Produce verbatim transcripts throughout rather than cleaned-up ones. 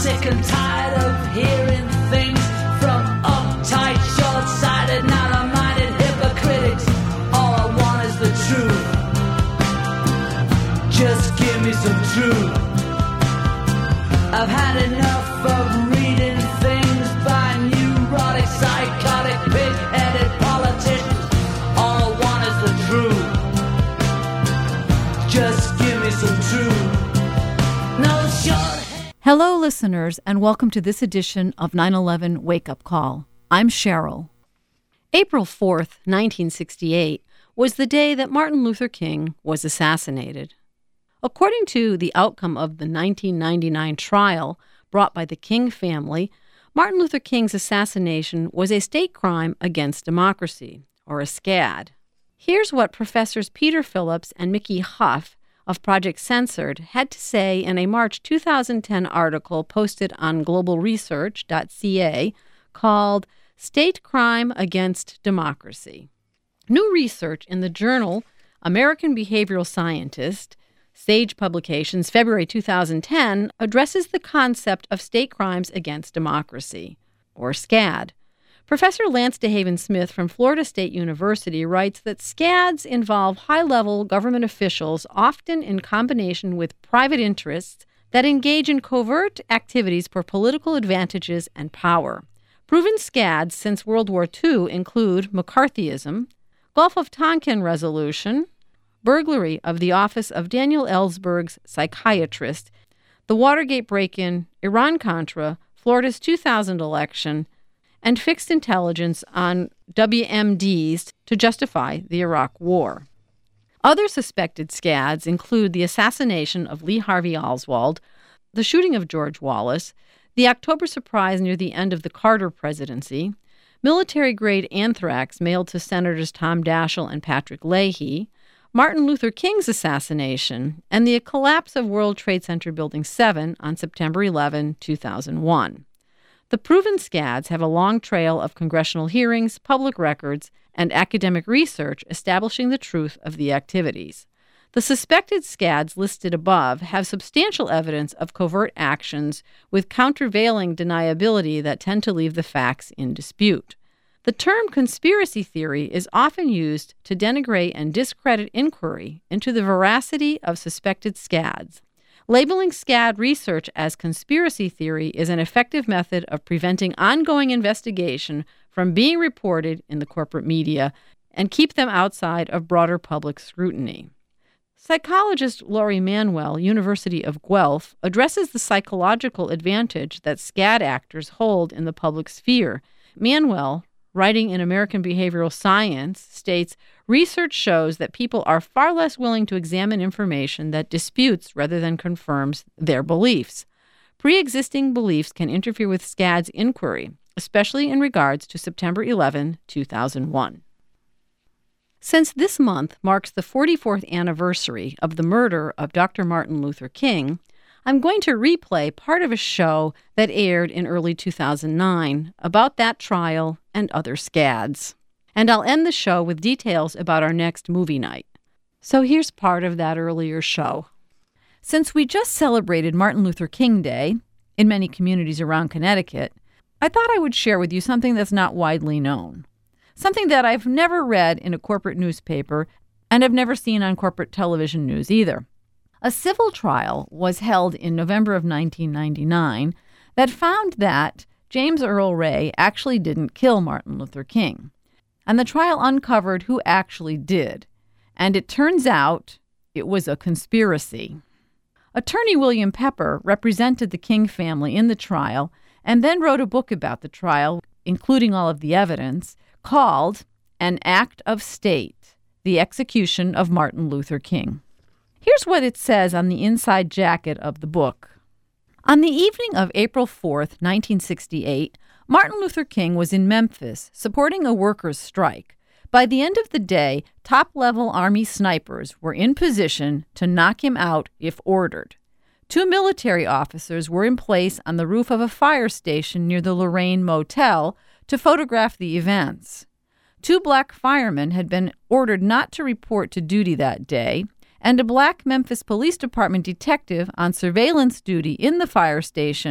sick and tired of hearing things from uptight, short-sighted, narrow-minded hypocrites. All I want is the truth. Just give me some truth. I've had enough of reading things by neurotic, psychotic, pig-headed politicians. All I want is the truth. Just give me some truth. No short. Hello, listeners, and welcome to this edition of nine eleven Wake Up Call. I'm Cheryl. April fourth, nineteen sixty-eight, was the day that Martin Luther King was assassinated. According to the outcome of the nineteen ninety-nine trial brought by the King family, Martin Luther King's assassination was a state crime against democracy, or a SCAD. Here's what Professors Peter Phillips and Mickey Huff of Project Censored had to say in a March two thousand ten article posted on global research dot c a called State Crime Against Democracy. New research in the journal American Behavioral Scientist, Sage Publications, February two thousand ten, addresses the concept of state crimes against democracy, or SCAD. Professor Lance DeHaven Smith from Florida State University writes that SCADs involve high-level government officials, often in combination with private interests, that engage in covert activities for political advantages and power. Proven SCADs since World War Two include McCarthyism, Gulf of Tonkin Resolution, burglary of the office of Daniel Ellsberg's psychiatrist, the Watergate break-in, Iran-Contra, Florida's two thousand election, and fixed intelligence on W M Ds to justify the Iraq War. Other suspected SCADs include the assassination of Lee Harvey Oswald, the shooting of George Wallace, the October surprise near the end of the Carter presidency, military-grade anthrax mailed to Senators Tom Daschle and Patrick Leahy, Martin Luther King's assassination, and the collapse of World Trade Center Building seven on September eleventh, two thousand one. The proven SCADs have a long trail of congressional hearings, public records, and academic research establishing the truth of the activities. The suspected SCADs listed above have substantial evidence of covert actions with countervailing deniability that tend to leave the facts in dispute. The term conspiracy theory is often used to denigrate and discredit inquiry into the veracity of suspected SCADs. Labeling SCAD research as conspiracy theory is an effective method of preventing ongoing investigation from being reported in the corporate media and keep them outside of broader public scrutiny. Psychologist Laurie Manuel, University of Guelph, addresses the psychological advantage that SCAD actors hold in the public sphere. Manuel, writing in American Behavioral Science, states, research shows that people are far less willing to examine information that disputes rather than confirms their beliefs. Pre-existing beliefs can interfere with SCAD's inquiry, especially in regards to September eleventh, two thousand one. Since this month marks the forty-fourth anniversary of the murder of Doctor Martin Luther King, I'm going to replay part of a show that aired in early two thousand nine about that trial and other SCADs. And I'll end the show with details about our next movie night. So here's part of that earlier show. Since we just celebrated Martin Luther King Day in many communities around Connecticut, I thought I would share with you something that's not widely known. Something that I've never read in a corporate newspaper and have never seen on corporate television news either. A civil trial was held in November of nineteen ninety-nine that found that James Earl Ray actually didn't kill Martin Luther King. And the trial uncovered who actually did. And it turns out it was a conspiracy. Attorney William Pepper represented the King family in the trial and then wrote a book about the trial, including all of the evidence, called An Act of State, The Execution of Martin Luther King. Here's what it says on the inside jacket of the book. On the evening of April fourth, nineteen sixty-eight, Martin Luther King was in Memphis supporting a workers' strike. By the end of the day, top-level Army snipers were in position to knock him out if ordered. Two military officers were in place on the roof of a fire station near the Lorraine Motel to photograph the events. Two black firemen had been ordered not to report to duty that day, and a black Memphis Police Department detective on surveillance duty in the fire station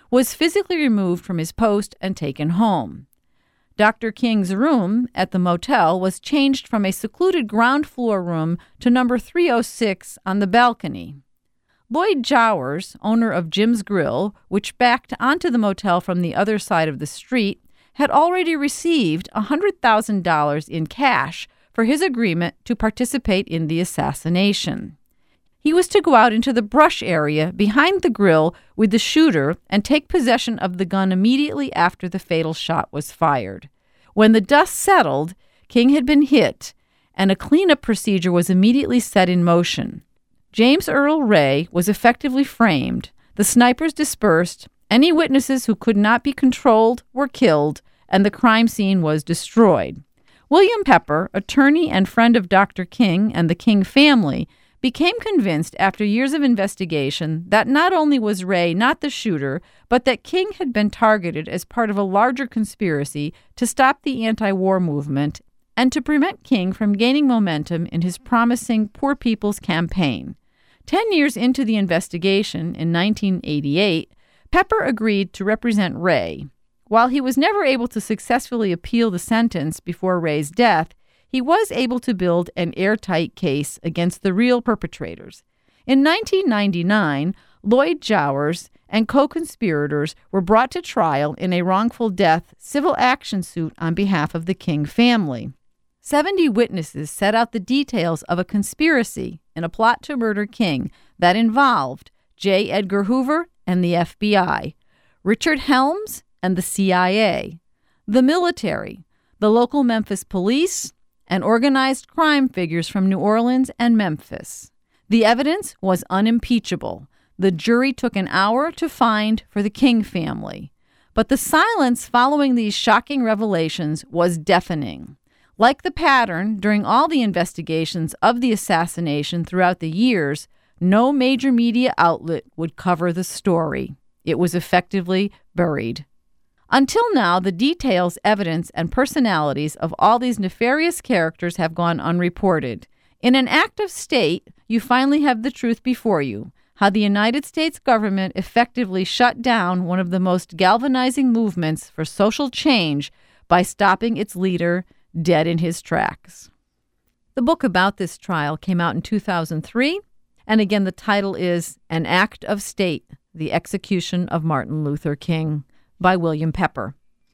was physically removed from his post and taken home. Doctor King's room at the motel was changed from a secluded ground floor room to number three oh six on the balcony. Lloyd Jowers, owner of Jim's Grill, which backed onto the motel from the other side of the street, had already received one hundred thousand dollars in cash for his agreement to participate in the assassination. He was to go out into the brush area behind the grill with the shooter and take possession of the gun immediately after the fatal shot was fired. When the dust settled, King had been hit, and a cleanup procedure was immediately set in motion. James Earl Ray was effectively framed, the snipers dispersed, any witnesses who could not be controlled were killed, and the crime scene was destroyed. William Pepper, attorney and friend of Doctor King and the King family, became convinced after years of investigation that not only was Ray not the shooter, but that King had been targeted as part of a larger conspiracy to stop the anti-war movement and to prevent King from gaining momentum in his promising Poor People's Campaign. Ten years into the investigation, in nineteen eighty-eight, Pepper agreed to represent Ray. While he was never able to successfully appeal the sentence before Ray's death, he was able to build an airtight case against the real perpetrators. In nineteen ninety-nine, Lloyd Jowers and co-conspirators were brought to trial in a wrongful death civil action suit on behalf of the King family. Seventy witnesses set out the details of a conspiracy in a plot to murder King that involved J. Edgar Hoover and the F B I, Richard Helms and the C I A, the military, the local Memphis police, and organized crime figures from New Orleans and Memphis. The evidence was unimpeachable. The jury took an hour to find for the King family. But the silence following these shocking revelations was deafening. Like the pattern during all the investigations of the assassination throughout the years, no major media outlet would cover the story. It was effectively buried. Until now, the details, evidence, and personalities of all these nefarious characters have gone unreported. In an act of state, you finally have the truth before you, how the United States government effectively shut down one of the most galvanizing movements for social change by stopping its leader dead in his tracks. The book about this trial came out in two thousand three, and again the title is An Act of State, The Execution of Martin Luther King, by William Pepper.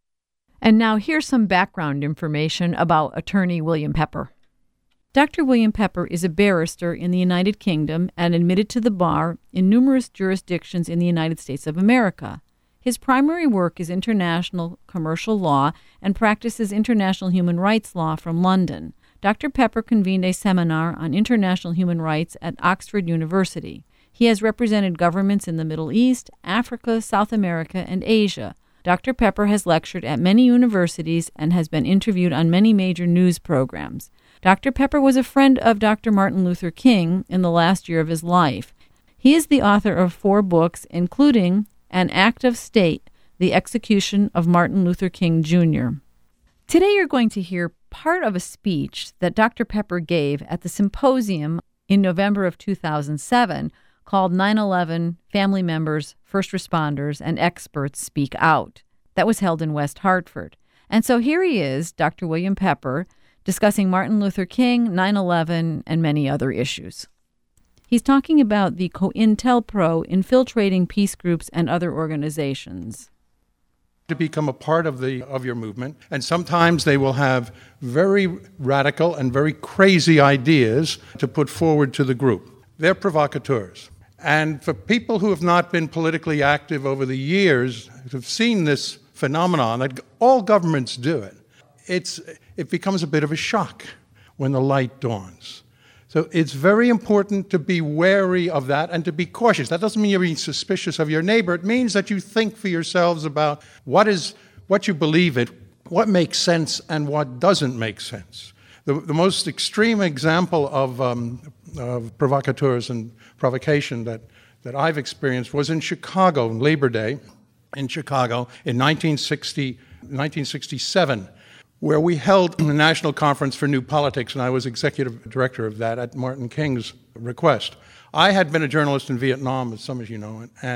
And now here's some background information about attorney William Pepper. Doctor William Pepper is a barrister in the United Kingdom and admitted to the bar in numerous jurisdictions in the United States of America. His primary work is international commercial law and practices international human rights law from London. Doctor Pepper convened a seminar on international human rights at Oxford University. He has represented governments in the Middle East, Africa, South America, and Asia. Doctor Pepper has lectured at many universities and has been interviewed on many major news programs. Doctor Pepper was a friend of Doctor Martin Luther King in the last year of his life. He is the author of four books, including An Act of State, The Execution of Martin Luther King, Junior Today you're going to hear part of a speech that Doctor Pepper gave at the symposium in November of two thousand seven called nine eleven Family Members, First Responders, and Experts Speak Out. That was held in West Hartford. And so here he is, Doctor William Pepper, discussing Martin Luther King, nine eleven, and many other issues. He's talking about the COINTELPRO infiltrating peace groups and other organizations. To become a part of the of your movement, and sometimes they will have very radical and very crazy ideas to put forward to the group. They're provocateurs. And for people who have not been politically active over the years, who've seen this phenomenon, that all governments do it, it's it becomes a bit of a shock when the light dawns. So it's very important to be wary of that and to be cautious. That doesn't mean you're being suspicious of your neighbor. It means that you think for yourselves about what is what you believe in, what makes sense and what doesn't make sense. The, the most extreme example of, um, of provocateurs and provocation that, that I've experienced was in Chicago, Labor Day, in Chicago in nineteen sixty, nineteen sixty-seven. Where we held the National Conference for New Politics, and I was executive director of that at Martin King's request. I had been a journalist in Vietnam, as some of you know, and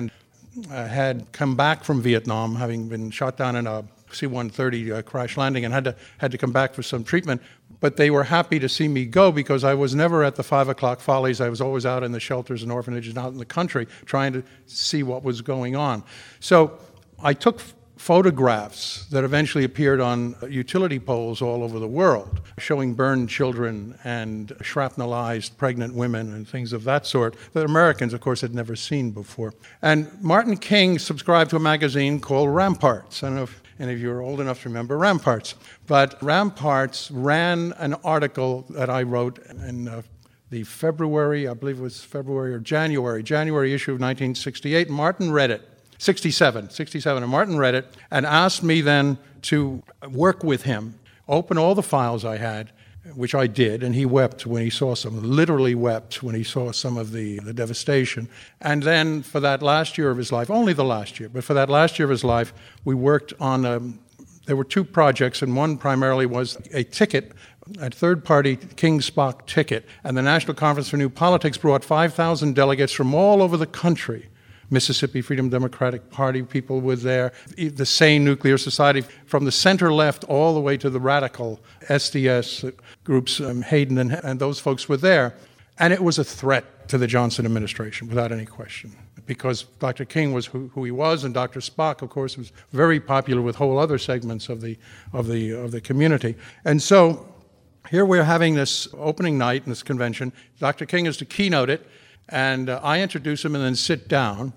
uh, had come back from Vietnam, having been shot down in a C one thirty uh, crash landing, and had to had to come back for some treatment. But they were happy to see me go because I was never at the five o'clock follies. I was always out in the shelters and orphanages and out in the country trying to see what was going on. So I took f- photographs that eventually appeared on utility poles all over the world, showing burned children and shrapnelized pregnant women and things of that sort that Americans, of course, had never seen before. And Martin King subscribed to a magazine called Ramparts. I don't know if any of you are old enough to remember Ramparts. But Ramparts ran an article that I wrote in uh, the February, I believe it was February or January, January issue of nineteen sixty-eight. Martin read it. sixty-seven, sixty-seven, and Martin read it and asked me then to work with him, open all the files I had, which I did, and he wept when he saw some, literally wept when he saw some of the, the devastation. And then for that last year of his life, only the last year, but for that last year of his life, we worked on, um, there were two projects, and one primarily was a ticket, a third-party King Spock ticket, and the National Conference for New Politics brought five thousand delegates from all over the country. Mississippi Freedom Democratic Party people were there, the Sane Nuclear Society, from the center-left all the way to the radical S D S groups, um, Hayden and, and those folks were there. And it was a threat to the Johnson administration, without any question, because Doctor King was who, who he was, and Doctor Spock, of course, was very popular with whole other segments of the, of the, of the community. And so here we're having this opening night in this convention. Doctor King is to keynote it, and uh, I introduce him and then sit down.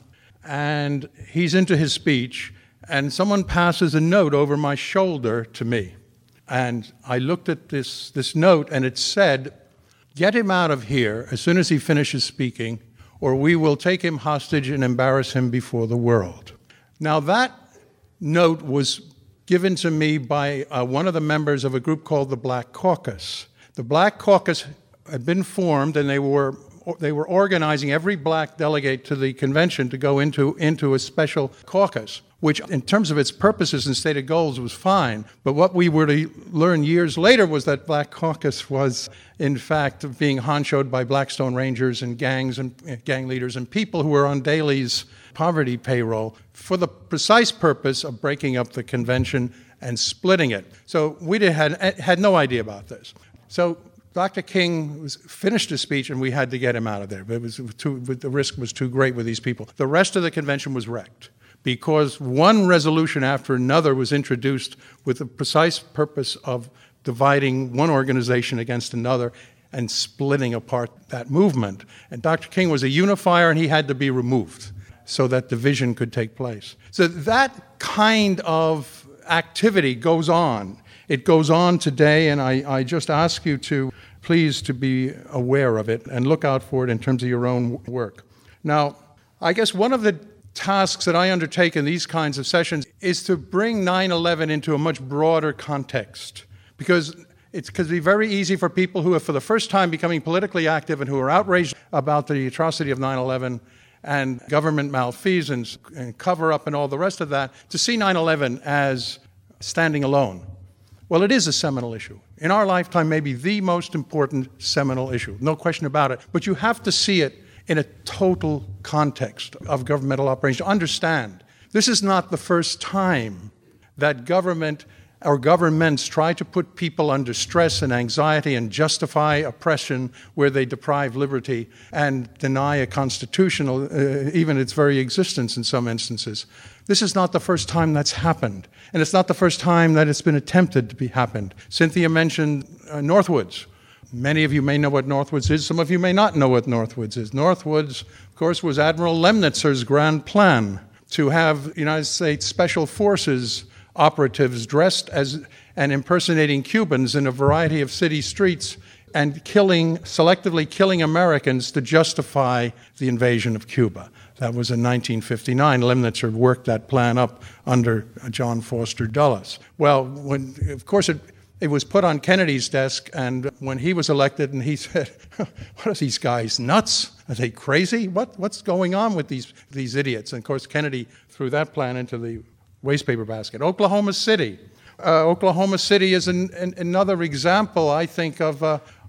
And he's into his speech, and someone passes a note over my shoulder to me. And I looked at this, this note, and it said, "Get him out of here as soon as he finishes speaking, or we will take him hostage and embarrass him before the world." Now, that note was given to me by uh, one of the members of a group called the Black Caucus. The Black Caucus had been formed, and they were They were organizing every black delegate to the convention to go into, into a special caucus, which in terms of its purposes and stated goals was fine. But what we were to learn years later was that Black Caucus was, in fact, being honchoed by Blackstone Rangers and gangs and gang leaders and people who were on Daley's poverty payroll for the precise purpose of breaking up the convention and splitting it. So we did, had, had no idea about this. So Doctor King was, finished his speech, and we had to get him out of there. It was too, the risk was too great with these people. The rest of the convention was wrecked because one resolution after another was introduced with the precise purpose of dividing one organization against another and splitting apart that movement. And Doctor King was a unifier, and he had to be removed so that division could take place. So that kind of activity goes on. It goes on today, and I, I just ask you to please to be aware of it and look out for it in terms of your own work. Now, I guess one of the tasks that I undertake in these kinds of sessions is to bring nine eleven into a much broader context, because it could be very easy for people who are for the first time becoming politically active and who are outraged about the atrocity of nine eleven and government malfeasance and cover-up and all the rest of that, to see nine eleven as standing alone. Well, it is a seminal issue. In our lifetime, maybe the most important seminal issue, no question about it. But you have to see it in a total context of governmental operation to understand. This is not the first time that government or governments try to put people under stress and anxiety and justify oppression where they deprive liberty and deny a constitutional, uh, even its very existence in some instances. This is not the first time that's happened, and it's not the first time that it's been attempted to be happened. Cynthia mentioned uh, Northwoods. Many of you may know what Northwoods is. Some of you may not know what Northwoods is. Northwoods, of course, was Admiral Lemnitzer's grand plan to have United States Special Forces operatives dressed as and impersonating Cubans in a variety of city streets and killing, selectively killing Americans to justify the invasion of Cuba. That was in nineteen fifty-nine. Lemnitzer worked that plan up under John Foster Dulles. Well, when, of course, it, it was put on Kennedy's desk, and when he was elected, and he said, what are these guys, nuts? Are they crazy? What, what's going on with these, these idiots? And, of course, Kennedy threw that plan into the wastepaper basket. Oklahoma City. Uh, Oklahoma City is an, an, another example, I think, of, uh,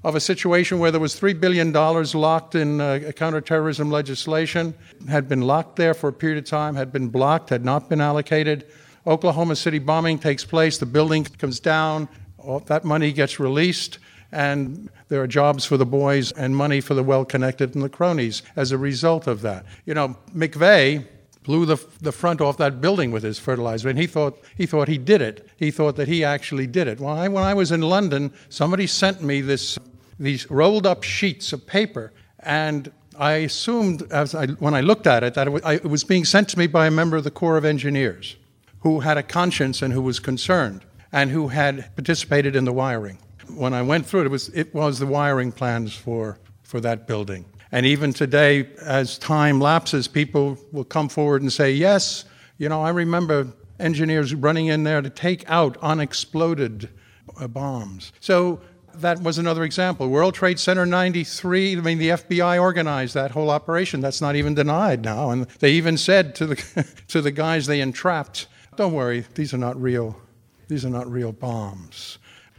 of a situation where there was three billion dollars locked in uh, counterterrorism legislation, had been locked there for a period of time, had been blocked, had not been allocated. Oklahoma City bombing takes place, the building comes down, all that money gets released, and there are jobs for the boys and money for the well-connected and the cronies as a result of that. You know, McVeigh blew the the front off that building with his fertilizer, and he thought he thought he did it. He thought that he actually did it. Well, I, when I was in London, somebody sent me this these rolled up sheets of paper, and I assumed, as I, when I looked at it, that it was, I, it was being sent to me by a member of the Corps of Engineers who had a conscience and who was concerned and who had participated in the wiring. When I went through it, it was it was the wiring plans for, for that building. And even today, as time lapses, people will come forward and say, yes, you know, I remember engineers running in there to take out unexploded uh, bombs. So that was another example. World Trade Center ninety-three, I mean, the F B I organized that whole operation. That's not even denied now. And they even said to the to the guys they entrapped, don't worry, these are not real, these are not real bombs.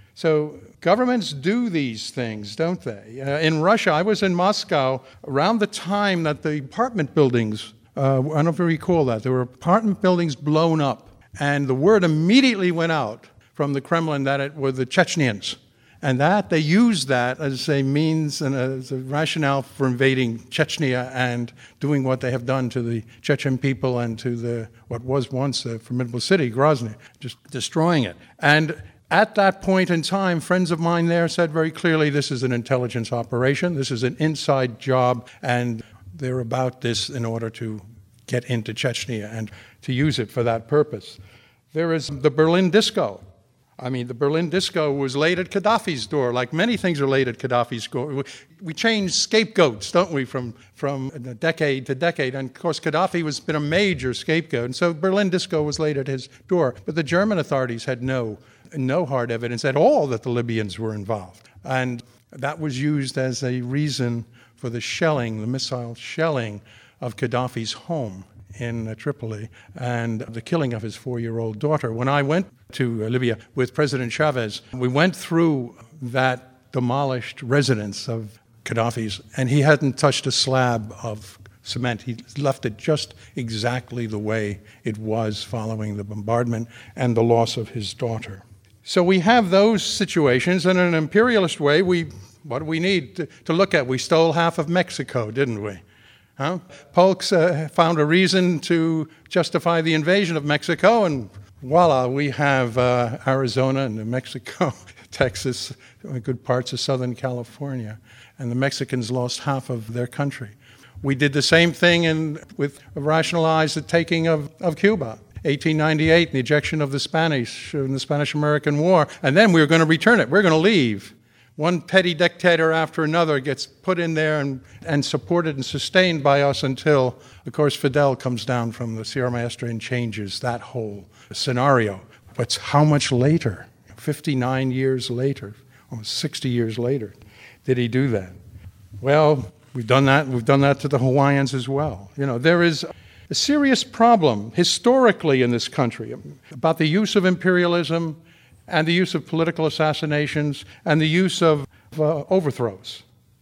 So governments do these things, don't they? Uh, in Russia, I was in Moscow around the time that the apartment buildings, uh, I don't know if you recall that, there were apartment buildings blown up, and the word immediately went out from the Kremlin that it were the Chechens. And that, they used that as a means and as a rationale for invading Chechnya and doing what they have done to the Chechen people and to the what was once a formidable city, Grozny, just destroying it. And at that point in time, friends of mine there said very clearly, this is an intelligence operation, this is an inside job, and they're about this in order to get into Chechnya and to use it for that purpose. There is the Berlin Disco. I mean, the Berlin Disco was laid at Gaddafi's door, like many things are laid at Gaddafi's door. We change scapegoats, don't we, from, from decade to decade. And, of course, Gaddafi has been a major scapegoat, and so Berlin Disco was laid at his door. But the German authorities had no, no hard evidence at all that the Libyans were involved. And that was used as a reason for the shelling, the missile shelling of Gaddafi's home in uh, Tripoli and the killing of his four-year-old daughter. When I went to uh, Libya with President Chavez, we went through that demolished residence of Gaddafi's, and he hadn't touched a slab of cement. He left it just exactly the way it was following the bombardment and the loss of his daughter. So we have those situations, and in an imperialist way, we what do we need to, to look at? We stole half of Mexico, didn't we? Huh? Polks uh, found a reason to justify the invasion of Mexico, and voila, we have uh, Arizona and New Mexico, Texas, good parts of Southern California, and the Mexicans lost half of their country. We did the same thing in, with rationalized the taking of, of Cuba, eighteen ninety-eight, the ejection of the Spanish in the Spanish-American War, and then we were going to return it. We're going to leave. One petty dictator after another gets put in there and, and supported and sustained by us until, of course, Fidel comes down from the Sierra Maestra and changes that whole scenario. But how much later, fifty-nine years later, almost sixty years later, did he do that? Well, we've done that. We've done that to the Hawaiians as well. You know, there is a serious problem historically in this country about the use of imperialism and the use of political assassinations, and the use of uh, overthrows,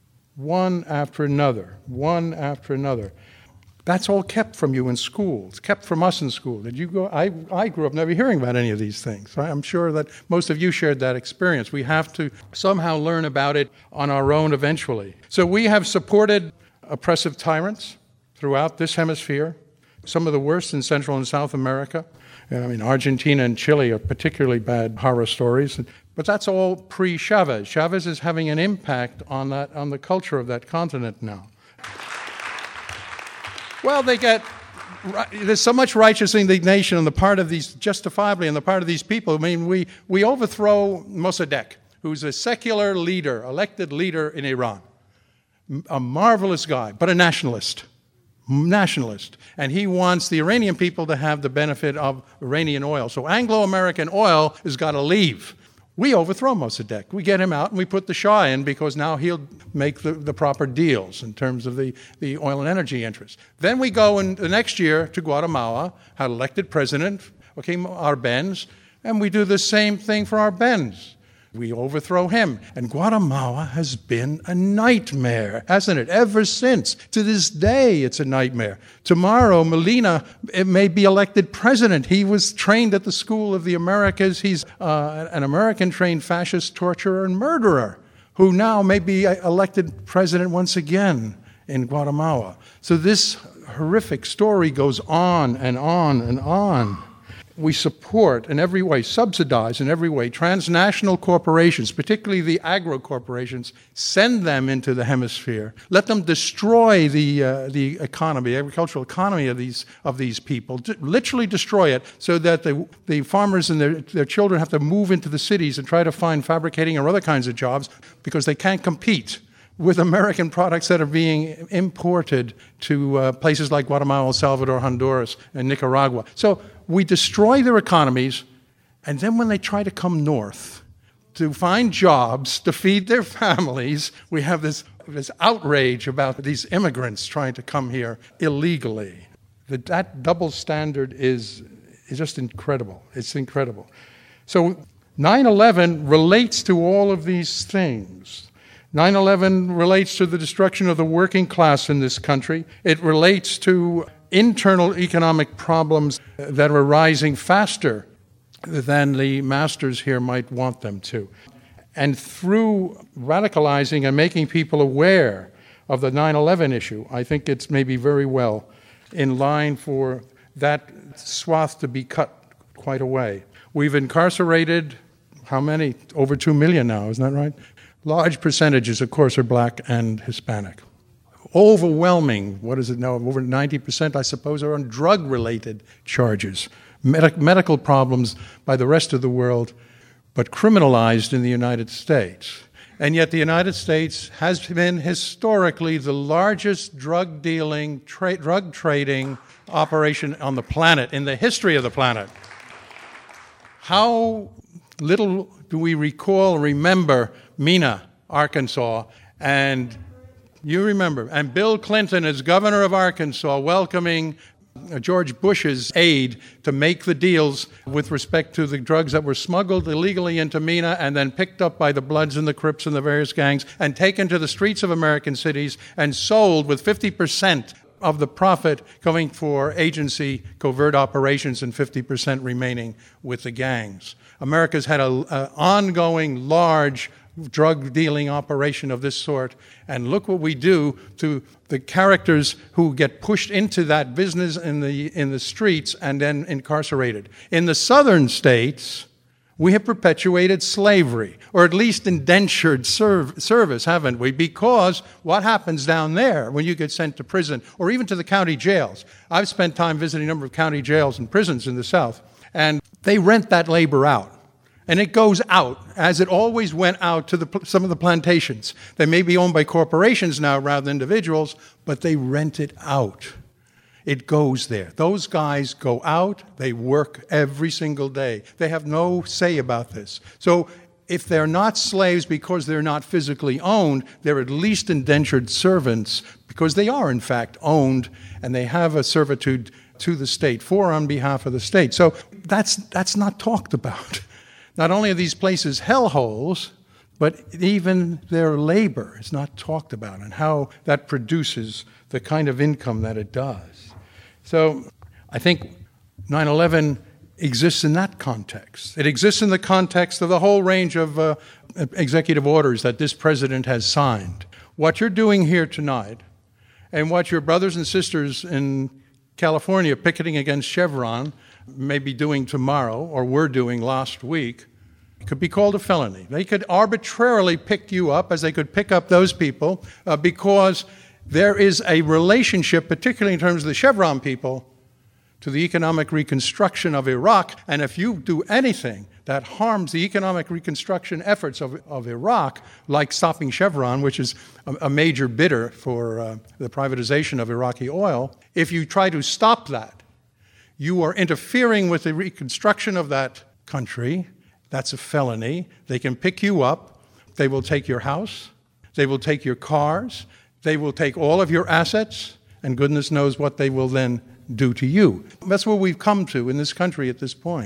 one after another, one after another. That's all kept from you in school. It's kept from us in school. Did you go? I, I grew up never hearing about any of these things. I'm sure that most of you shared that experience. We have to somehow learn about it on our own eventually. So we have supported oppressive tyrants throughout this hemisphere, some of the worst in Central and South America. I mean, Argentina and Chile are particularly bad horror stories, but that's all pre-Chavez. Chavez is having an impact on that, on the culture of that continent now. Well, they get, there's so much righteous indignation on the part of these, justifiably on the part of these people. I mean, we, we overthrow Mossadegh, who's a secular leader, elected leader in Iran, a marvelous guy, but a nationalist. nationalist, and he wants the Iranian people to have the benefit of Iranian oil. So Anglo-American oil has got to leave. We overthrow Mossadegh. We get him out and we put the Shah in because now he'll make the, the proper deals in terms of the, the oil and energy interests. Then we go in the next year to Guatemala, had elected president, okay, Arbenz, and we do the same thing for Arbenz. We overthrow him. And Guatemala has been a nightmare, hasn't it? Ever since. To this day, it's a nightmare. Tomorrow, Molina it may be elected president. He was trained at the School of the Americas. He's uh, an American-trained fascist torturer and murderer who now may be elected president once again in Guatemala. So this horrific story goes on and on and on. We support in every way, subsidize in every way, transnational corporations, particularly the agro corporations, send them into the hemisphere. Let them destroy the uh, the economy, the agricultural economy of these of these people, D- literally destroy it so that the, the farmers and their, their children have to move into the cities and try to find fabricating or other kinds of jobs because they can't compete with American products that are being imported to uh, places like Guatemala, El Salvador, Honduras, and Nicaragua. So we destroy their economies, and then when they try to come north to find jobs, to feed their families, we have this, this outrage about these immigrants trying to come here illegally. That, that double standard is, is just incredible. It's incredible. So nine eleven relates to all of these things. nine eleven relates to the destruction of the working class in this country. It relates to internal economic problems that are rising faster than the masters here might want them to. And through radicalizing and making people aware of the nine eleven issue, I think it's maybe very well in line for that swath to be cut quite away. We've incarcerated, how many? Over two million now, isn't that right? Large percentages, of course, are black and Hispanic. Overwhelming, what is it now, over ninety percent, I suppose, are on drug-related charges. Medi- medical problems by the rest of the world, but criminalized in the United States. And yet the United States has been historically the largest drug-dealing, tra- drug-trading operation on the planet, in the history of the planet. How little do we recall, remember Mena, Arkansas, and you remember, and Bill Clinton as governor of Arkansas welcoming George Bush's aid to make the deals with respect to the drugs that were smuggled illegally into Mena and then picked up by the Bloods and the Crips and the various gangs and taken to the streets of American cities and sold with fifty percent of the profit going for agency covert operations and fifty percent remaining with the gangs. America's had an ongoing large drug dealing operation of this sort, and look what we do to the characters who get pushed into that business in the in the streets and then incarcerated. In the southern states, we have perpetuated slavery, or at least indentured serv- service, haven't we? Because what happens down there when you get sent to prison, or even to the county jails? I've spent time visiting a number of county jails and prisons in the South, and they rent that labor out. And it goes out, as it always went out to the, some of the plantations. They may be owned by corporations now rather than individuals, but they rent it out. It goes there. Those guys go out, they work every single day. They have no say about this. So if they're not slaves because they're not physically owned, they're at least indentured servants because they are, in fact, owned, and they have a servitude to the state, for on behalf of the state. So that's that's not talked about. Not only are these places hellholes, but even their labor is not talked about and how that produces the kind of income that it does. So I think nine eleven exists in that context. It exists in the context of the whole range of uh, executive orders that this president has signed. What you're doing here tonight and what your brothers and sisters in California picketing against Chevron may be doing tomorrow, or were doing last week, could be called a felony. They could arbitrarily pick you up, as they could pick up those people, uh, because there is a relationship, particularly in terms of the Chevron people, to the economic reconstruction of Iraq. And if you do anything that harms the economic reconstruction efforts of, of Iraq, like stopping Chevron, which is a, a major bidder for uh, the privatization of Iraqi oil, if you try to stop that, you are interfering with the reconstruction of that country. That's a felony. They can pick you up. They will take your house. They will take your cars. They will take all of your assets, and goodness knows what they will then do to you. That's where we've come to in this country at this point.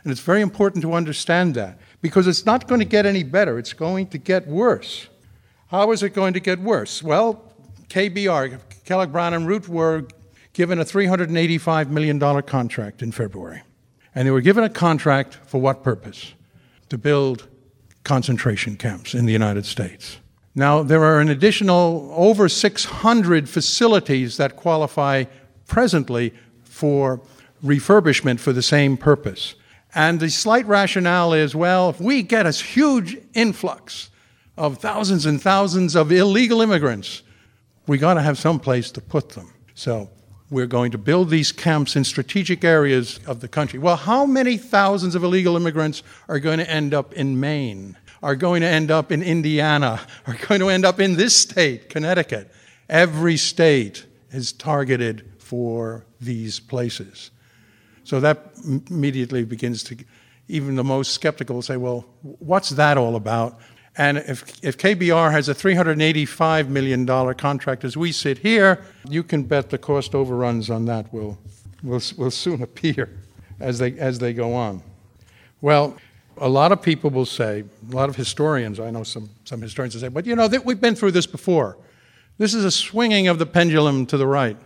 And it's very important to understand that, because it's not going to get any better. It's going to get worse. How is it going to get worse? Well, K B R, Kellogg Brown and Root, were given a three hundred eighty-five million dollars contract in February. And they were given a contract for what purpose? To build concentration camps in the United States. Now, there are an additional over six hundred facilities that qualify presently for refurbishment for the same purpose. And the slight rationale is, well, if we get a huge influx of thousands and thousands of illegal immigrants, we got to have some place to put them. So we're going to build these camps in strategic areas of the country. Well, how many thousands of illegal immigrants are going to end up in Maine, are going to end up in Indiana, are going to end up in this state, Connecticut? Every state is targeted for these places. So that immediately begins to, even the most skeptical will say, well, what's that all about? And if, if K B R has a three hundred eighty-five million dollars contract as we sit here, you can bet the cost overruns on that will, will, will soon appear as they, as they go on. Well, a lot of people will say, a lot of historians, I know some, some historians will say, but you know, we've been through this before. This is a swinging of the pendulum to the right,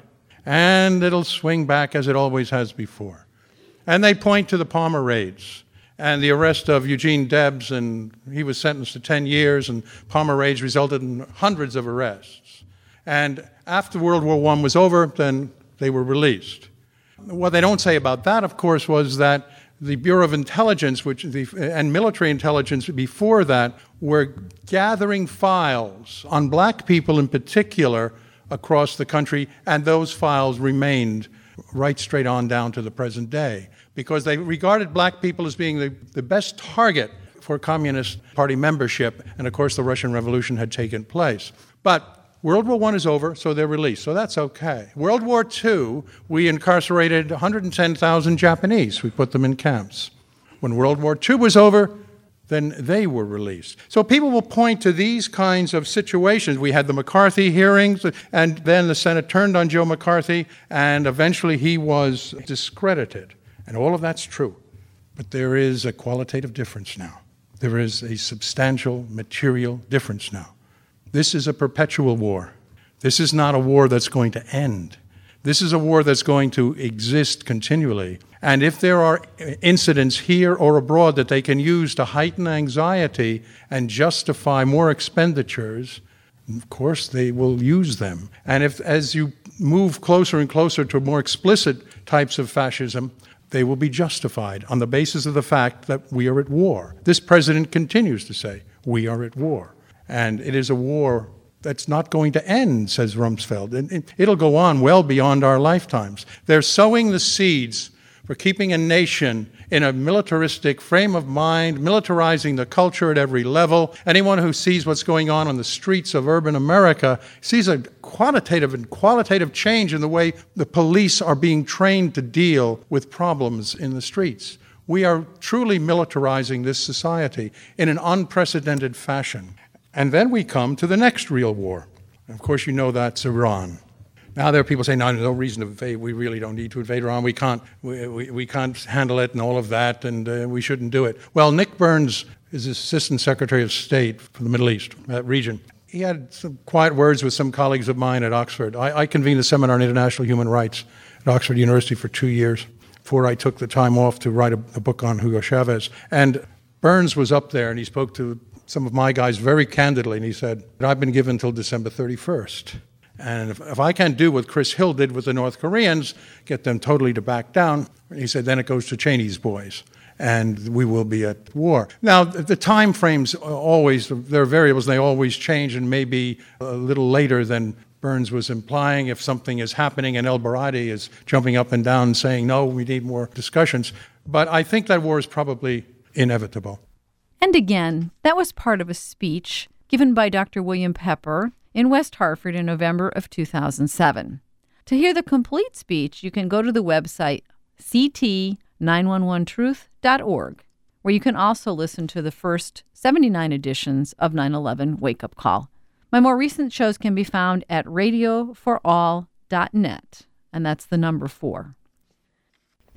and it'll swing back as it always has before. And they point to the Palmer raids and the arrest of Eugene Debs, and he was sentenced to ten years, and Palmer raids resulted in hundreds of arrests. And after World War One was over, then they were released. What they don't say about that, of course, was that the Bureau of Intelligence which the, and military intelligence before that were gathering files on black people in particular across the country, and those files remained right straight on down to the present day, because they regarded black people as being the, the best target for Communist Party membership, and of course the Russian Revolution had taken place. But World War One is over, so they're released, so that's okay. World War Two, we incarcerated one hundred ten thousand Japanese. We put them in camps. When World War Two was over, then they were released. So people will point to these kinds of situations. We had the McCarthy hearings, and then the Senate turned on Joe McCarthy, and eventually he was discredited. And all of that's true. But there is a qualitative difference now. There is a substantial material difference now. This is a perpetual war. This is not a war that's going to end. This is a war that's going to exist continually. And if there are incidents here or abroad that they can use to heighten anxiety and justify more expenditures, of course they will use them. And if, as you move closer and closer to more explicit types of fascism, they will be justified on the basis of the fact that we are at war. This president continues to say, we are at war. And it is a war that's not going to end, says Rumsfeld. And it'll go on well beyond our lifetimes. They're sowing the seeds for keeping a nation in a militaristic frame of mind, militarizing the culture at every level. Anyone who sees what's going on on the streets of urban America sees a quantitative and qualitative change in the way the police are being trained to deal with problems in the streets. We are truly militarizing this society in an unprecedented fashion. And then we come to the next real war. And of course, you know that's Iran. Now there are people saying, no, there's no reason to invade. We really don't need to invade Iran. We can't, we, we, we can't handle it and all of that, and uh, we shouldn't do it. Well, Nick Burns is Assistant Secretary of State for the Middle East, that region. He had some quiet words with some colleagues of mine at Oxford. I, I convened a seminar on international human rights at Oxford University for two years before I took the time off to write a, a book on Hugo Chavez. And Burns was up there, and he spoke to some of my guys very candidly, and he said, I've been given until December thirty-first. And if, if I can't do what Chris Hill did with the North Koreans, get them totally to back down, he said, then it goes to Cheney's boys, and we will be at war. Now, the time frames always, there are variables, and they always change, and maybe a little later than Burns was implying. If something is happening and El Baradi is jumping up and down saying, no, we need more discussions. But I think that war is probably inevitable. And again, that was part of a speech given by Doctor William Pepper in West Hartford in November of two thousand seven. To hear the complete speech, you can go to the website c t nine one one truth dot org, where you can also listen to the first seventy-nine editions of nine eleven Wake Up Call. My more recent shows can be found at radio for all dot net, and that's the number four.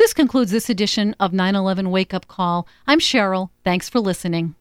This concludes this edition of nine eleven Wake Up Call. I'm Cheryl. Thanks for listening.